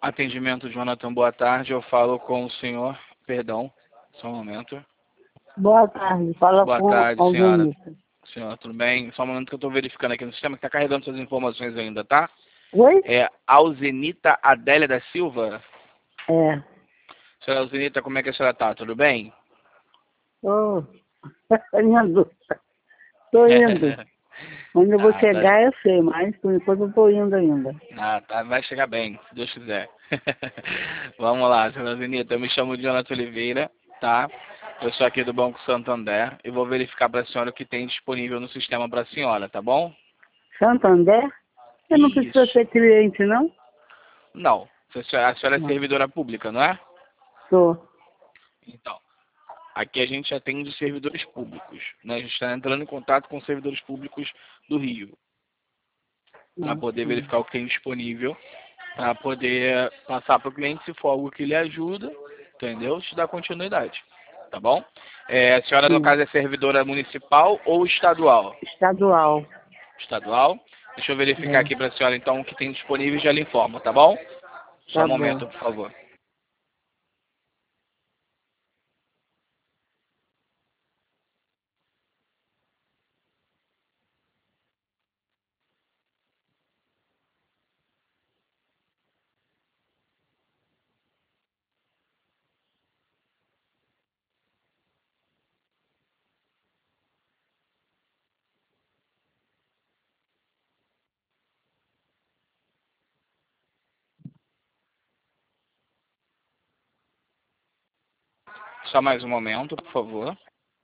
Atendimento, Jonathan, boa tarde. Eu falo com o senhor. Perdão, só um momento. Boa tarde, fala Boa com tarde, senhora. Alzenita. Senhora, tudo bem? Só um momento que eu estou verificando aqui no sistema, que está carregando suas informações ainda, tá? Oi? É Alzenita Adélia da Silva? É. Senhora Alzenita, como é que a senhora tá? Tudo bem? Tô indo. Tô indo. Quando eu vou Ah, tá. chegar, eu sei, mas por enquanto eu tô indo ainda. Ah, tá. Vai chegar bem, se Deus quiser. Vamos lá, senhora Alzenita. Eu me chamo Jonathan Oliveira, tá? Eu sou aqui do Banco Santander e vou verificar para a senhora o que tem disponível no sistema para a senhora, tá bom? Santander? Eu não preciso Isso. ser cliente, não? Não. A senhora é Não. servidora pública, não é? Sou. Então, aqui a gente atende servidores públicos, né? A gente está entrando em contato com servidores públicos do Rio, para Não, poder sim. verificar o que tem disponível, para poder passar para o cliente se for algo que lhe ajuda, entendeu? Te dar continuidade, tá bom? A senhora, no Sim. caso, é servidora municipal ou estadual? Estadual. Estadual. Deixa eu verificar É. aqui para a senhora, então, o que tem disponível e já lhe informo, tá bom? Só um Tá bom. momento, por favor. Só mais um momento, por favor.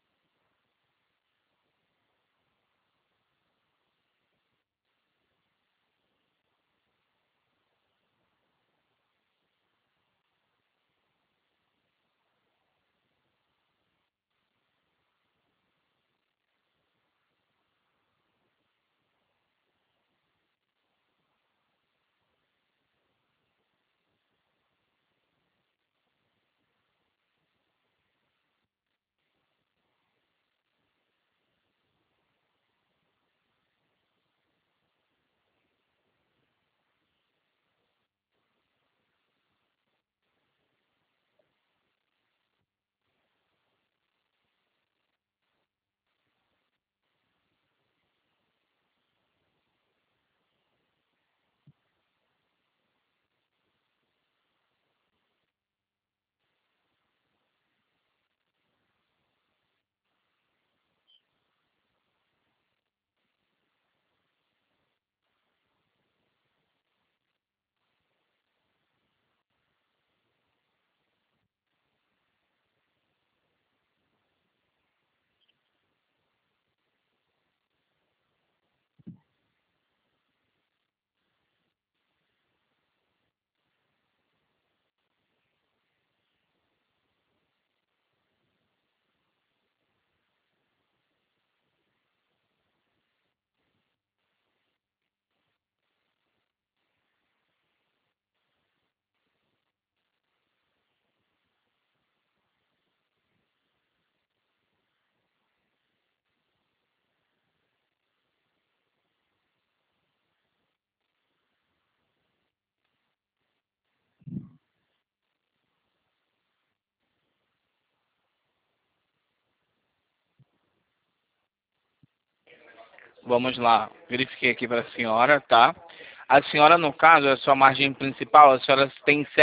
Vamos lá, verifiquei aqui para a senhora, tá? A senhora, no caso, a sua margem principal, a senhora tem R$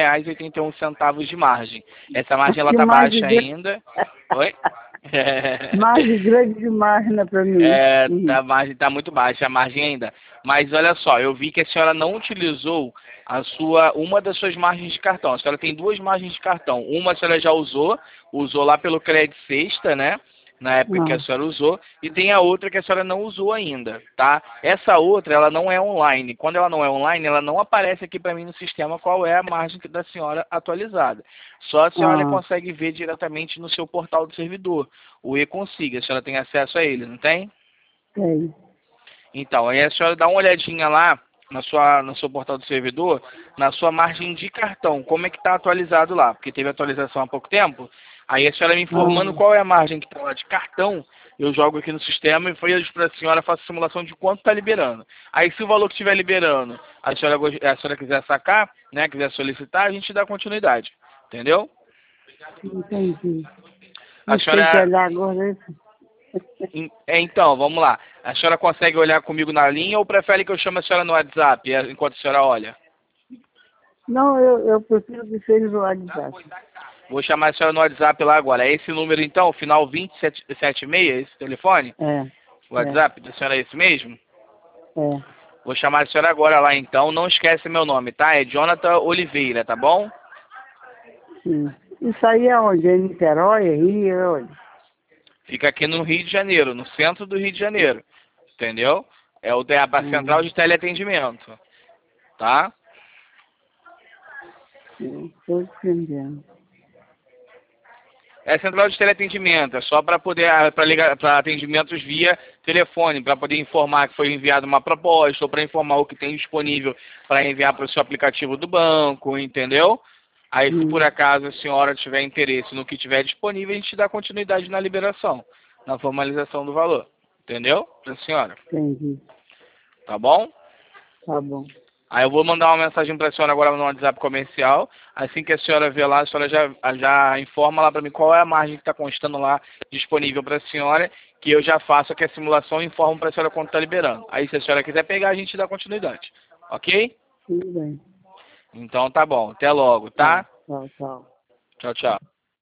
7,81 de margem. Essa margem, ela Que tá margem baixa grande. ainda. Oi? Margem grande demais, né, pra mim. A margem tá muito baixa, a margem ainda. Mas olha só, eu vi que a senhora não utilizou uma das suas margens de cartão. A senhora tem duas margens de cartão. Uma a senhora já usou lá pelo Credit Sexta, né? Na época que a Não. senhora usou, e tem a outra que a senhora não usou ainda, tá? Essa outra, ela não é online. Quando ela não é online, ela não aparece aqui para mim no sistema qual é a margem da senhora atualizada. Só a senhora Ah, consegue ver diretamente no seu portal do servidor, o e-Consiga. A senhora tem acesso a ele, não tem? sei. Então, aí a senhora dá uma olhadinha lá no seu portal do servidor, na sua margem de cartão, como é que está atualizado lá, porque teve atualização há pouco tempo. Aí a senhora me informando Ah, qual é a margem que está lá de cartão, eu jogo aqui no sistema e foi para a senhora, faço a simulação de quanto está liberando. Aí se o valor que estiver liberando, a senhora quiser sacar, né, quiser solicitar, a gente dá continuidade. Entendeu? Entendi. A Mas tem que senhora... olhar agora isso. Então, vamos lá. A senhora consegue olhar comigo na linha ou prefere que eu chame a senhora no WhatsApp enquanto a senhora olha? Não, eu prefiro que seja do WhatsApp. Vou chamar a senhora no WhatsApp lá agora. É esse número então, final 2076, esse telefone? O WhatsApp da senhora é esse mesmo? É. Vou chamar a senhora agora lá então. Não esquece meu nome, tá? É Jonathan Oliveira, tá bom? Sim. Isso aí é onde? É em Niterói? É Rio? É onde? Fica aqui no Rio de Janeiro, no centro do Rio de Janeiro. Entendeu? É a central de teleatendimento. Tá? Estou entendendo. É central de teleatendimento, é só para poder para ligar para atendimentos via telefone, para poder informar que foi enviada uma proposta ou para informar o que tem disponível para enviar para o seu aplicativo do banco, entendeu? Aí se por acaso a senhora tiver interesse no que tiver disponível, a gente dá continuidade na liberação, na formalização do valor, entendeu? Para a senhora. Entendi. Tá bom? Tá bom. Aí eu vou mandar uma mensagem para a senhora agora no WhatsApp comercial. Assim que a senhora ver lá, a senhora já informa lá para mim qual é a margem que está constando lá disponível para a senhora, que eu já faço aqui a simulação e informo para a senhora quanto está liberando. Aí se a senhora quiser pegar, a gente dá continuidade. Ok? Tudo bem. Então tá bom. Até logo, tá? Tchau, tchau. Tchau, tchau.